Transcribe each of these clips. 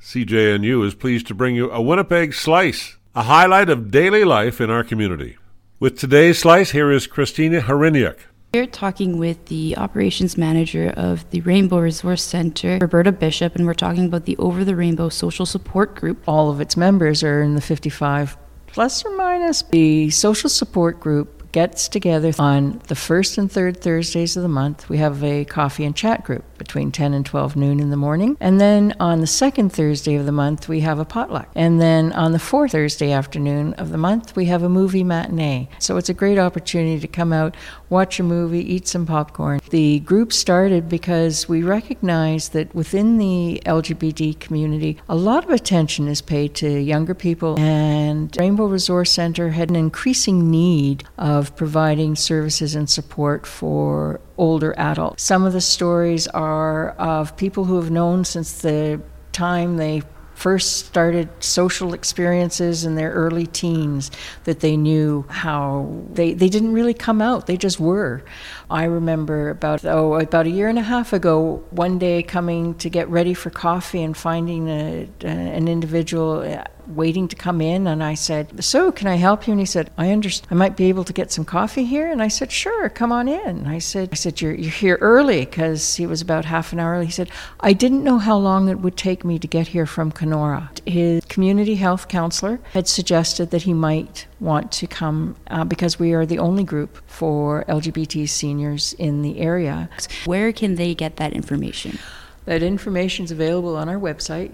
CJNU is pleased to bring you a Winnipeg Slice, a highlight of daily life in our community. With today's Slice, here is Christina Hryniuk. We're talking with the operations manager of the Rainbow Resource Center, Roberta Bishop, and we're talking about the Over the Rainbow Social Support Group. All of its members are in the 55 plus or minus. The social support group gets together on the first and third Thursdays of the month. We have a coffee and chat group between 10 and 12 noon in the morning. And then on the second Thursday of the month, we have a potluck. And then on the fourth Thursday afternoon of the month, we have a movie matinee. So it's a great opportunity to come out, watch a movie, eat some popcorn. The group started because we recognize that within the LGBT community, a lot of attention is paid to younger people, and Rainbow Resource Center had an increasing need of providing services and support for older adults. Some of the stories are of people who have known since the time they first started social experiences in their early teens, that they knew how they didn't really come out, they just were. I remember about a year and a half ago, one day coming to get ready for coffee and finding an individual waiting to come in, and I said, "So, can I help you?" And he said, "I understand. I might be able to get some coffee here." And I said, "Sure, come on in." I said, "You're here early," because he was about half an hour early. He said, "I didn't know how long it would take me to get here from Kenora." His community health counselor had suggested that he might want to come because we are the only group for LGBT seniors in the area. Where can they get that information? That information is available on our website,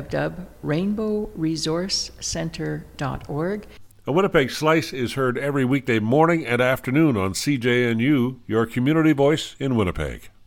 www.rainbowresourcecenter.org. A Winnipeg Slice is heard every weekday morning and afternoon on CJNU, your community voice in Winnipeg.